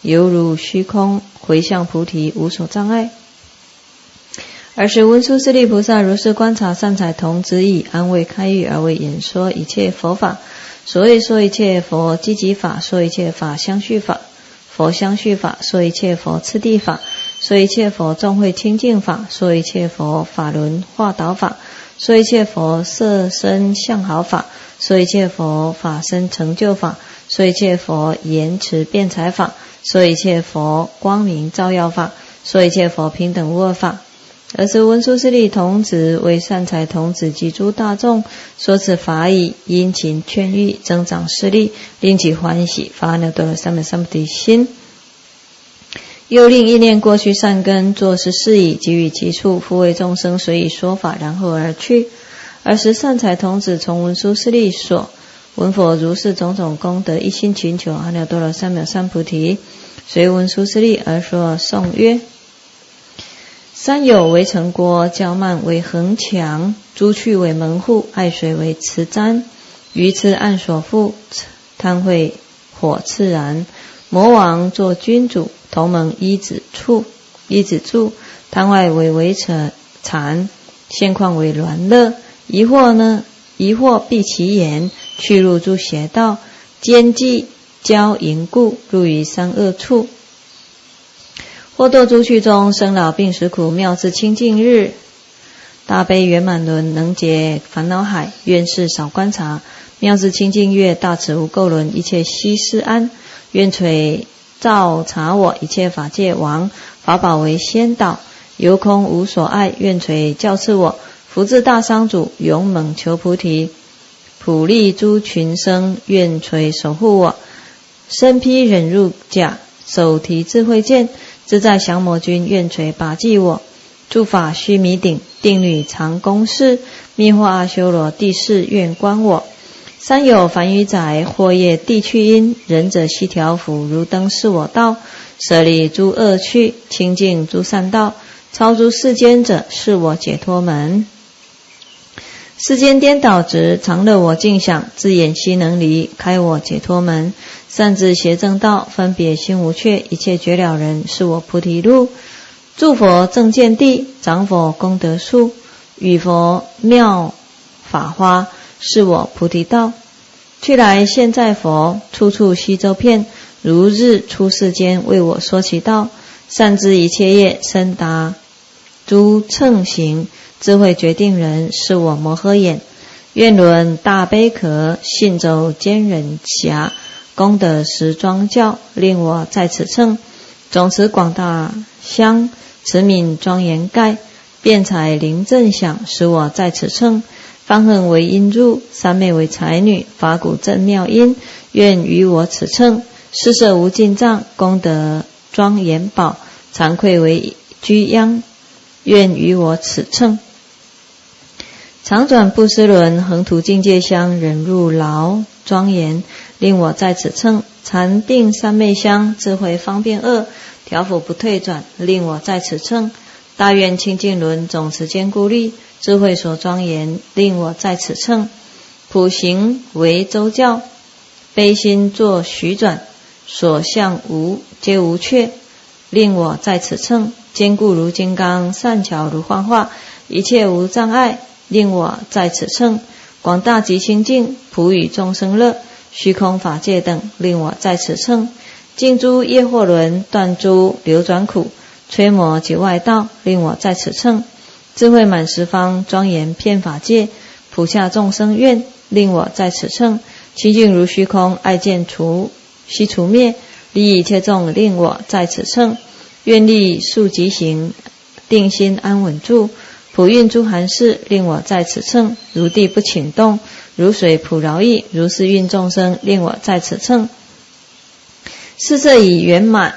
犹如虚空，回向菩提，无所障碍。尔时文殊师利菩萨如是观察善财童子以安慰开喻而为演说一切佛法。所谓说一切佛积集法，说一切法相续法，佛相续法，说一切佛次第法，说一切佛众会清净法，说一切佛法轮化导法，说一切佛色身相好法，说一切佛法身成就法，说一切佛言辞辩才法，说一切佛光明照耀法，说一切佛平等无二法。尔时文殊师利童子为善财童子及诸大众说此法已，殷勤劝喻，增长势力，令其欢喜，发阿耨多罗三藐三菩提心。又令意念过去善根作是事已，给予其处，复为众生随以说法，然后而去。尔时善财童子从文殊师利所闻佛如是种种功德，一心勤求阿耨多罗三藐三菩提，随文殊师利而说颂曰：山有为城郭，骄慢为横墙，朱趣为门户，爱水为池瞻，鱼痴暗所覆，贪恚火炽燃。魔王作君主，头蒙一子处，一子柱，贪爱为围缠，现况为鸾乐。疑惑闭其眼，去入诸邪道，奸计骄淫故，入于三恶处。或堕诸趣中，生老病死苦，妙智清净日。大悲圆满轮，能解烦恼海，愿是少观察。妙智清净月，大慈无垢轮，一切悉施安。愿垂照察我，一切法界王，法宝为先导，由空无所爱。愿垂教示我，福智大商主，勇猛求菩提，普利诸群生。愿垂守护我，身披忍辱甲，手提智慧剑，自在降魔君。愿垂拔济我，诸法须弥顶，定律常公事，密惑阿修罗地势，愿观我。山有梵语载，或业地趣因，仁者悉调伏，如灯示我道。舍离诸恶趣，清净诸善道，超诸世间者，是我解脱门。世间颠倒执，常乐我净想，自眼悉能离，开我解脱门。善知邪正道，分别心无缺，一切绝了人，是我菩提路。诸佛正见地，长佛功德树，与佛妙法花，是我菩提道。去来现在佛，处处悉周遍，如日出世间，为我说其道。善知一切业，深达诸乘行，智慧决定人，是我摩诃眼。愿轮大悲壳，信周坚忍侠，功德实庄教，令我在此乘。总持广大香，持敏庄严盖，辩才灵正响，使我在此乘。方恨为音入，三昧为才女，法鼓正妙音，愿于我此乘。施设无尽藏，功德庄严宝，惭愧为居央，愿于我此乘。常转布施轮，横途境界香，忍辱劳庄严，令我在此乘。禅定三昧香，智慧方便恶，调伏不退转，令我在此乘。大愿清净轮，总持坚固力，智慧所庄严，令我在此乘。普行为周教，悲心作许转，所向皆无缺，令我在此乘。坚固如金刚，善巧如幻化，一切无障碍，令我在此乘。广大极清净，普与众生乐，虚空法界等，令我在此乘。净诸业惑轮，断诸流转苦，摧魔及外道，令我在此乘。智慧满十方，庄严遍法界，普下众生愿，令我在此乘。清净如虚空，爱见悉除灭，利益一切众，令我在此乘。愿力速疾行，定心安稳住，普运诸含事，令我在此乘。如地不倾动，如水普饶益，如是运众生，令我在此乘。四摄圆满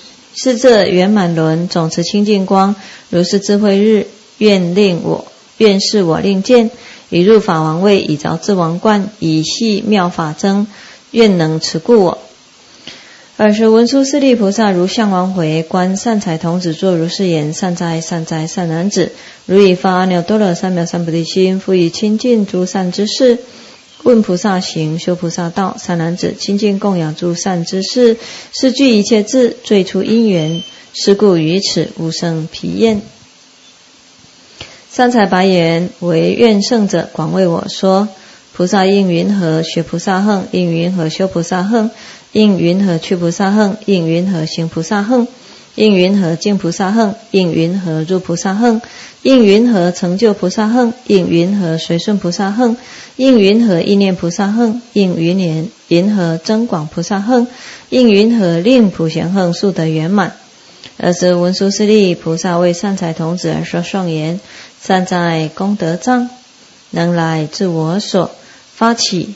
轮，总持清净光，如是智慧日，愿是我令见，已入法王位，已着智王冠，以系妙法增，愿能持故我。尔时文殊师利菩萨如向王回，观善财童子作如是言：善哉善哉善男子，如以发阿耨多罗三藐三菩提心，复以亲近诸善知识， 问菩萨行，修菩萨道。善男子，亲近供养诸善知识，是具一切智，最初因缘，是故于此无生疲厌。三才白言：唯愿圣者广为我说。菩萨应云何学菩萨行？应云何修菩萨行？应云何去菩萨行？应云何行菩萨行？应云何净菩萨行？应云何入菩萨行？应云何成就菩萨行？应云何随顺菩萨行？应云何意念菩萨行？应云何增广菩萨行？应云何令普贤行速得圆满？尔时文殊师利菩萨为善财童子而说颂言：善哉功德障，能来自我所，发起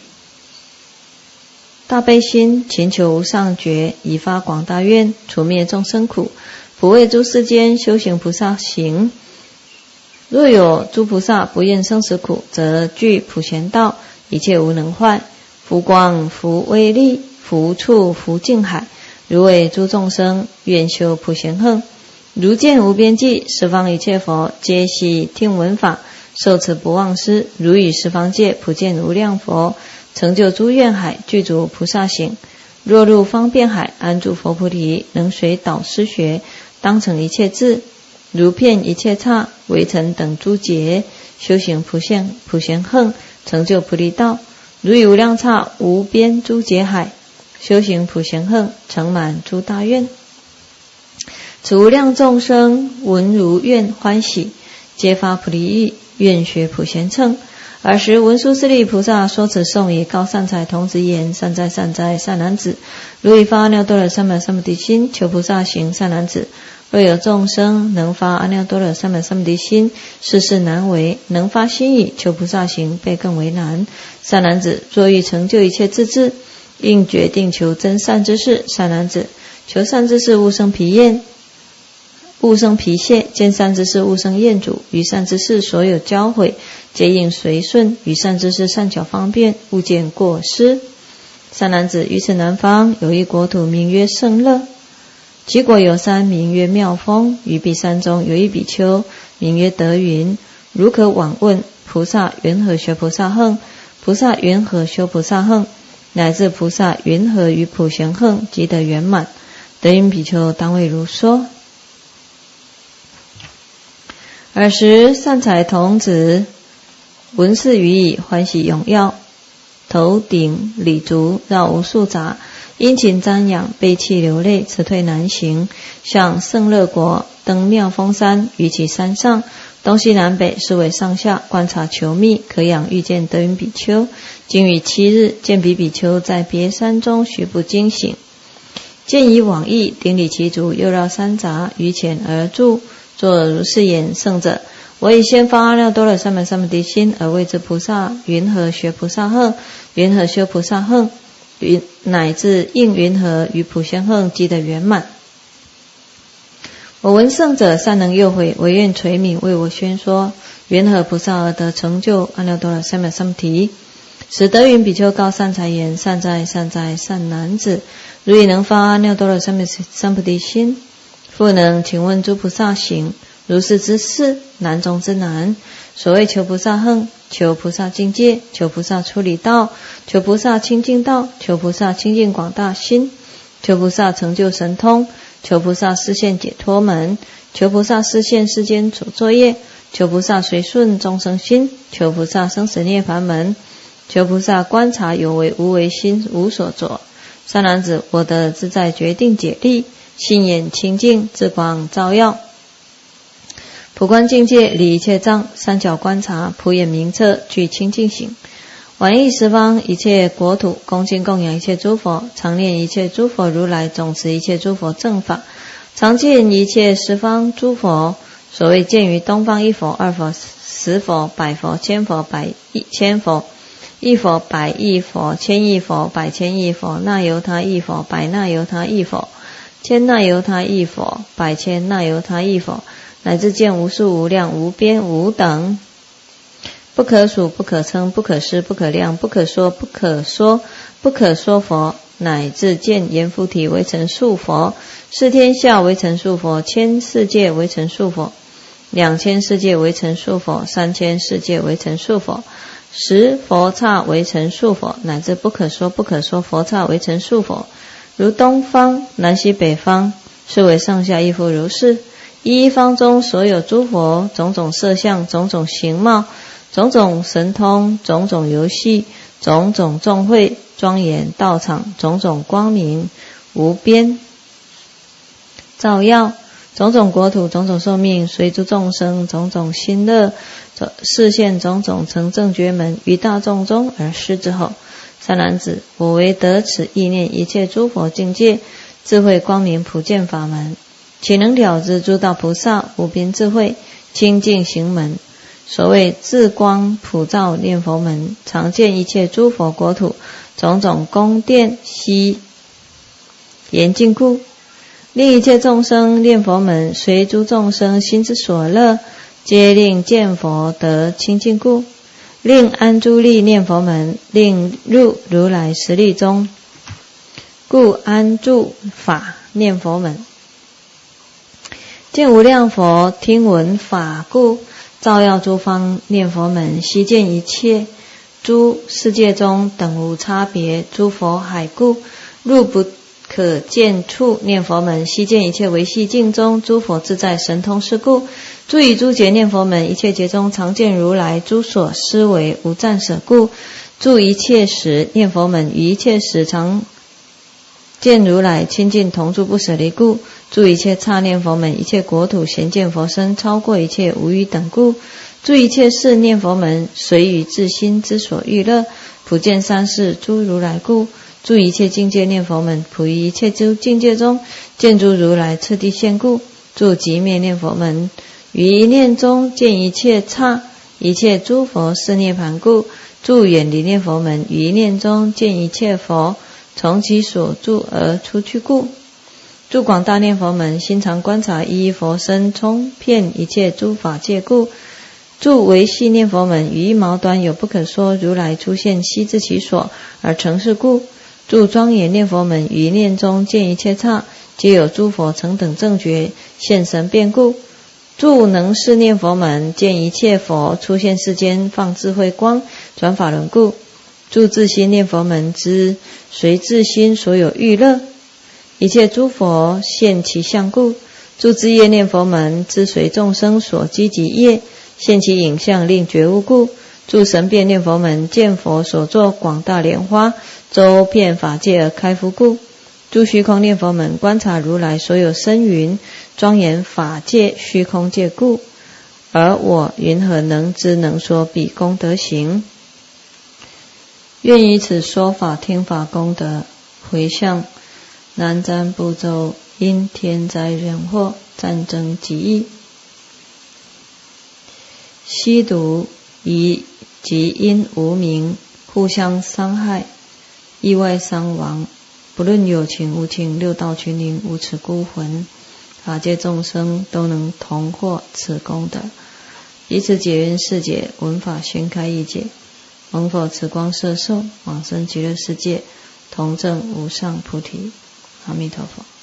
大悲心，勤求无上觉，以发广大愿，除灭众生苦，普为诸世间修行菩萨行。若有诸菩萨不厌生死苦，则具普贤道，一切无能坏。福光福威力，福处福境海，如为诸众生愿修普贤行，如见无边际，十方一切佛皆悉听闻法，受持不忘失，如与十方界普见无量佛，成就诸愿海，具足菩萨行。若入方便海，安住佛菩提，能随导师学，当成一切智，如遍一切刹，围城等诸劫，修行普贤行，成就菩提道。如与无量刹无边诸劫海，修行普贤行，成满诸大愿。此无量众生闻如愿欢喜，皆发菩提意，愿学普贤乘。尔时文殊师利菩萨说此颂以告善财童子言：善哉善哉，善男子，如以发阿耨多罗三藐三菩提心，求菩萨行。善男子，若有众生能发阿耨多罗三藐三菩提心，世事难为；能发心意求菩萨行，倍更为难。善男子，若欲成就一切智智，应决定求真善之事。善男子，求善之事，勿生疲厌，勿生疲懈；见善之事，勿生厌阻。于善之事所有教诲，皆应随顺；于善之事善巧方便，勿见过失。善男子，于此南方有一国土，名曰胜乐，其国有山，名曰妙峰。于彼山中有一比丘，名曰德云。如可往问菩萨云何学菩萨行？菩萨云何修菩萨行？乃至菩萨云何于普贤行即得圆满？德云比丘当为如说。尔时善财童子闻是语已，欢喜踊跃，头顶礼足，绕无数匝，殷勤瞻仰，悲泣流泪，辞退难行，向胜乐国，登妙峰山。于其山上东西南北四围上下，观察求觅，可仰遇见德云比丘。经逾7日，见彼比丘在别山中徐步惊醒，见以往诣，顶礼其足，又绕三匝，于前而住，作如是言：圣者，我以先发阿耨多罗三藐三菩提心，而谓之菩萨云何学菩萨行？云何修菩萨行？乃至应云何于普贤行即得圆满？我闻圣者善能诱诲，唯愿垂悯为我宣说，云何菩萨而得成就阿耨多罗三藐三菩提？使德云比丘告善财言：善哉善哉，善男子，如以能发阿耨多罗三藐三菩提心，复能请问诸菩萨行。如是之事，难中之难。所谓求菩萨行，求菩萨境界，求菩萨出离道，求菩萨清净道，求菩萨清净广大心，求菩萨成就神通，求菩萨示现解脱门，求菩萨示现世间所作业，求菩萨随顺众生心，求菩萨生死涅槃门，求菩萨观察有为无为心无所着。善男子，我得自在决定解力，心眼清净，智光照耀，普观境界，离一切障，三角观察，普眼明彻，具清净行。往诣十方一切国土，恭敬供养一切诸佛，常念一切诸佛如来，总持一切诸佛正法，常见一切十方诸佛。所谓见于东方一佛、二佛、十佛、百佛、千佛、百千佛，一佛、百亿佛、千亿佛、百千亿佛，那由他亿佛、百那由他亿佛、千那由他亿佛、百千那由他亿佛，乃至见无数无量无边无等，不可数不可称不可思不可量不可说不可说不可说佛，乃至见阎浮提为成数佛，四天下为成数佛，千世界为成数佛，2000世界为成数佛，3000世界为成数佛， 十佛刹为成数佛，乃至不可说佛刹为成数佛，如东方、南西北方，是为上下亦复如是。一方中所有诸佛，种种色相，种种形貌，种种神通，种种游戏，种种众会，庄严道场，种种光明，无边照耀，种种国土，种种寿命，随诸众生，种种心乐，示现种种成正觉门，于大众中而示之后。三男子，我为得此意念一切诸佛境界，智慧光明普见法门，岂能了知诸道菩萨无边智慧清净行门？所谓智光普照念佛门，常见一切诸佛国土，种种宫殿悉严禁故，令一切众生念佛门，随诸众生心之所乐，皆令见佛得清净故，令安诸力念佛门，令入如来实力中，故安住法念佛门。见无量佛听闻法故，照耀诸方念佛门，悉见一切诸世界中等无差别诸佛海故，入不可见处念佛门，悉见一切维系境中诸佛自在神通是故，诸以诸劫念佛门，一切劫中常见如来诸所思维无暂舍故，诸一切时念佛门，于一切时常见如来亲近同住不舍离故，诸一切刹念佛门，一切国土咸见佛身超过一切无余等故，诸一切事念佛门，随于自心之所欲乐，普见三世诸如来故，诸一切境界念佛门，普于一切诸境界中见诸如来次第现故，诸极灭念佛门，于一念中见一切刹一切诸佛是涅盘故，诸远离念佛门，于一念中见一切佛从其所住而出去故，诸广大念佛门，心常观察一一佛身充遍一切诸法界故，诸维系念佛门，于一毛端有不可说如来出现悉知其所而成是故，诸庄严念佛门，于一念中见一切刹皆有诸佛成等正觉现神变故，诸能事念佛门，见一切佛出现世间放智慧光转法轮故，诸自心念佛门之随自心所有欲乐，一切诸佛现其相故，诸自业念佛门之随众生所积集业现其影像令觉悟故，诸神变念佛门见佛所作广大莲花周遍法界而开敷故，诸虚空念佛门观察如来所有身云庄严法界虚空界故，而我云何能知能说彼功德行？愿以此说法听法功德回向南瞻部洲因天灾人祸战争疾疫吸毒及因无明互相伤害意外伤亡，不论有情无情，六道群灵无此孤魂，法界众生都能同获此功德，以此解冤释结，闻法宣开意解，蒙佛慈光摄受，往生极乐世界，同证无上菩提。阿弥陀佛。